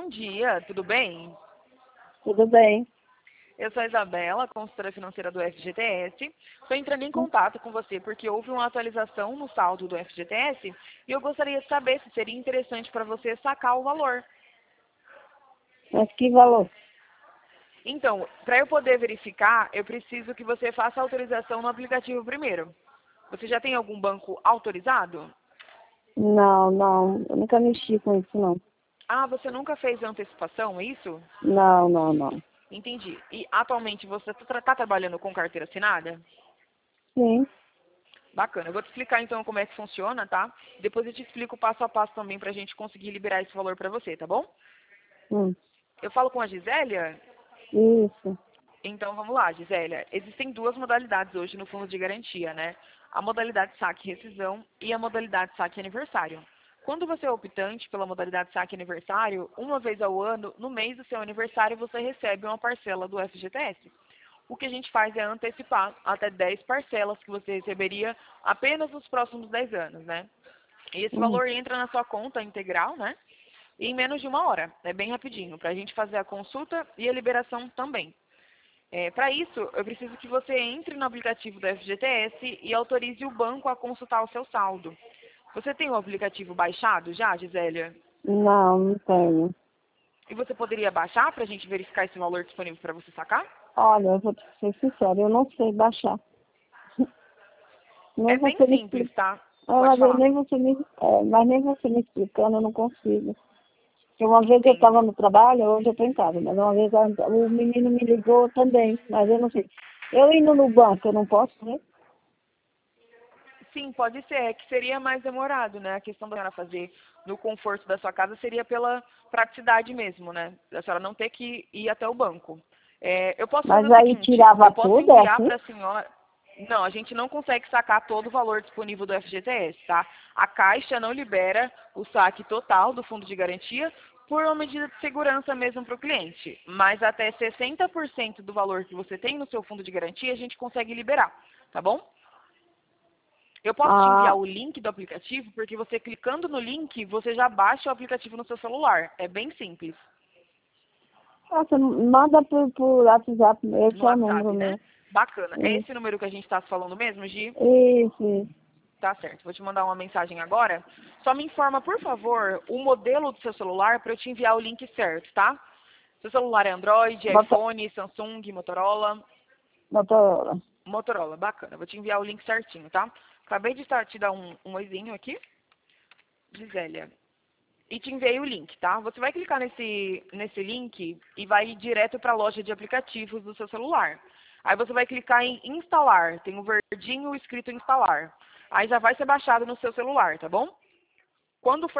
dia, tudo bem? Tudo bem. Eu sou a Isabela, consultora financeira do FGTS. Estou entrando em contato com você porque houve uma atualização no saldo do FGTS e eu gostaria de saber se seria interessante para você sacar o valor. Mas que valor? Então, para eu poder verificar, eu preciso que você faça a autorização no aplicativo primeiro. Você já tem algum banco autorizado? Não. Eu nunca mexi com isso, não. Ah, você nunca fez antecipação, é isso? Não. Entendi. E atualmente você está trabalhando com carteira assinada? Sim. Bacana. Eu vou te explicar então como é que funciona, tá? Depois eu te explico passo a passo também para a gente conseguir liberar esse valor para você, tá bom? Hum. Eu falo com a Gisélia? Isso. Então vamos lá, Gisélia. Existem duas modalidades hoje no fundo de garantia, né? A modalidade saque e rescisão e a modalidade saque e aniversário. Quando você é optante pela modalidade saque e aniversário, uma vez ao ano, no mês do seu aniversário, você recebe uma parcela do FGTS. O que a gente faz é antecipar até 10 parcelas que você receberia apenas nos próximos 10 anos, né? E esse Hum. valor entra na sua conta integral, né? Em menos de 1 hora. É bem rapidinho, para a gente fazer a consulta e a liberação também. Para isso, eu preciso que você entre no aplicativo do FGTS e autorize o banco a consultar o seu saldo. Você tem o aplicativo baixado já, Gisélia? Não tenho. E você poderia baixar para a gente verificar esse valor disponível para você sacar? Olha, eu vou te ser sincera, eu não sei baixar. Nem É bem você me simples, explica. tá? Ah, Pode falar. mas nem você me explicando, eu não consigo. Porque uma vez eu estava Entendo. no trabalho, hoje eu estou em casa, mas uma vez o menino me ligou também, mas eu não sei. Eu indo no banco, eu não posso, né? Sim, pode ser. É que seria mais demorado, né? A questão da senhora fazer no conforto da sua casa seria pela praticidade mesmo, né? Da senhora não ter que ir até o banco. Eu posso fazer Mas o aí seguinte, tirava eu posso tudo, é enviar assim? para a senhora... Não, a gente não consegue sacar todo o valor disponível do FGTS, tá? A Caixa não libera o saque total do fundo de garantia por uma medida de segurança mesmo para o cliente. Mas até 60% do valor que você tem no seu fundo de garantia a gente consegue liberar, tá bom? Eu posso te enviar Ah, o link do aplicativo, porque você clicando no link, você já baixa o aplicativo no seu celular. É bem simples. nossa, manda por WhatsApp, No esse é o número WhatsApp, né? meu. Bacana. É Isso, esse número que a gente está falando mesmo, Gi? isso. Tá certo. Vou te mandar uma mensagem agora. Só me informa, por favor, o modelo do seu celular para eu te enviar o link certo, tá? Seu celular é Android, Bota, iPhone, Samsung, Motorola? bota, Motorola, bacana. Vou te enviar o link certinho, tá? Acabei de te dar um oizinho aqui. Gisélia. E te enviei o link, tá? Você vai clicar nesse link e vai direto para a loja de aplicativos do seu celular. Aí você vai clicar em instalar, tem um verdinho escrito instalar. Aí já vai ser baixado no seu celular, tá bom? Quando for